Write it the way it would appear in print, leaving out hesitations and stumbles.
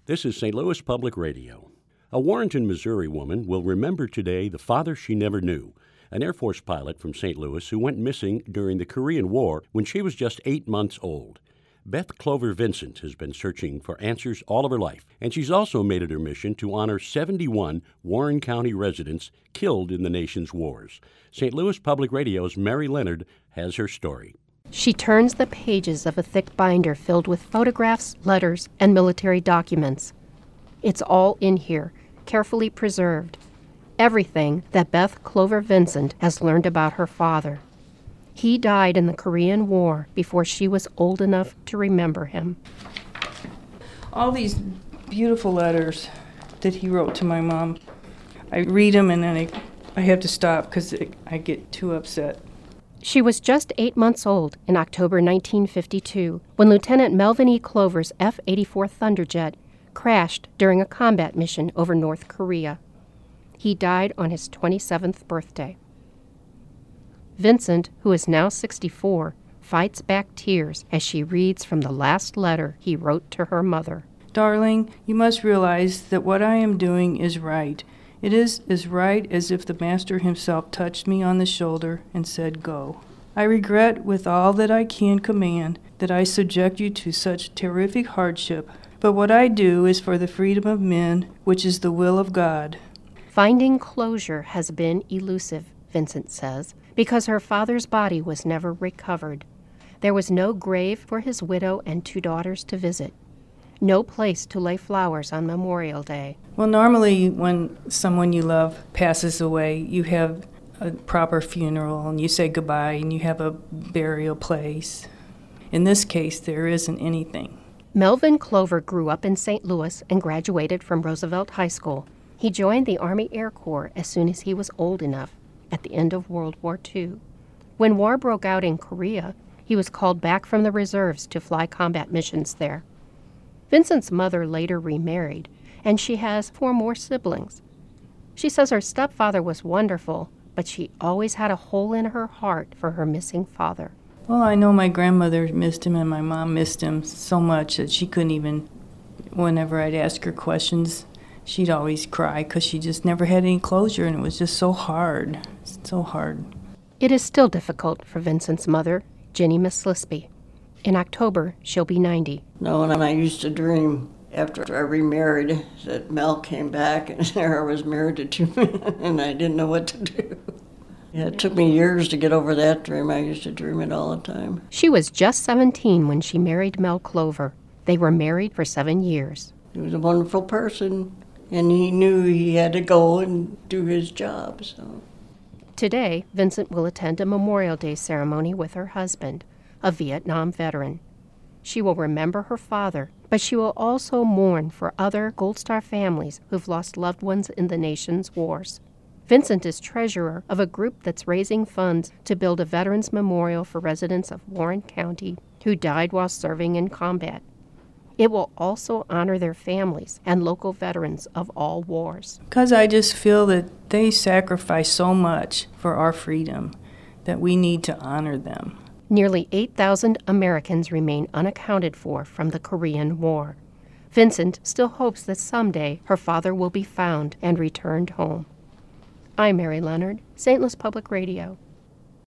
This is St. Louis Public Radio. A Warrenton, Missouri woman will remember today the father she never knew, an Air Force pilot from St. Louis who went missing during the Korean War when she was just 8 months old. Beth Clover Vincent has been searching for answers all of her life, and she's also made it her mission to honor 71 Warren County residents killed in the nation's wars. St. Louis Public Radio's Mary Leonard has her story. She turns the pages of a thick binder filled with photographs, letters, and military documents. It's all in here, carefully preserved. Everything that Beth Clover Vincent has learned about her father. He died in the Korean War before she was old enough to remember him. All these beautiful letters that he wrote to my mom, I read them and then I have to stop because I get too upset. She was just 8 months old in October 1952 when Lieutenant Melvin E. Clover's F-84 Thunderjet crashed during a combat mission over North Korea. He died on his 27th birthday. Vincent, who is now 64, fights back tears as she reads from the last letter he wrote to her mother. Darling, you must realize that what I am doing is right. It is as right as if the Master himself touched me on the shoulder and said, "Go." I regret with all that I can command that I subject you to such terrific hardship, but what I do is for the freedom of men, which is the will of God. Finding closure has been elusive, Vincent says, because her father's body was never recovered. There was no grave for his widow and 2 daughters to visit. No place to lay flowers on Memorial Day. Well, normally when someone you love passes away, you have a proper funeral and you say goodbye and you have a burial place. In this case, there isn't anything. Melvin Clover grew up in St. Louis and graduated from Roosevelt High School. He joined the Army Air Corps as soon as he was old enough, at the end of World War II. When war broke out in Korea, he was called back from the reserves to fly combat missions there. Vincent's mother later remarried, and she has 4 more siblings. She says her stepfather was wonderful, but she always had a hole in her heart for her missing father. Well, I know my grandmother missed him and my mom missed him so much that she couldn't even, whenever I'd ask her questions, she'd always cry because she just never had any closure, and it was just so hard, so hard. It is still difficult for Vincent's mother, Jenny Mislisby. In October, she'll be 90. No, and I used to dream after I remarried that Mel came back and there I was married to 2 men and I didn't know what to do. Yeah, it took me years to get over that dream. I used to dream it all the time. She was just 17 when she married Mel Clover. They were married for 7 years. He was a wonderful person, and he knew he had to go and do his job. So Today, Vincent will attend a Memorial Day ceremony with her husband, a Vietnam veteran. She will remember her father, but she will also mourn for other Gold Star families who've lost loved ones in the nation's wars. Vincent is treasurer of a group that's raising funds to build a veterans memorial for residents of Warren County who died while serving in combat. It will also honor their families and local veterans of all wars. Because I just feel that they sacrificed so much for our freedom that we need to honor them. Nearly 8,000 Americans remain unaccounted for from the Korean War. Vincent still hopes that someday her father will be found and returned home. I'm Mary Leonard, St. Louis Public Radio.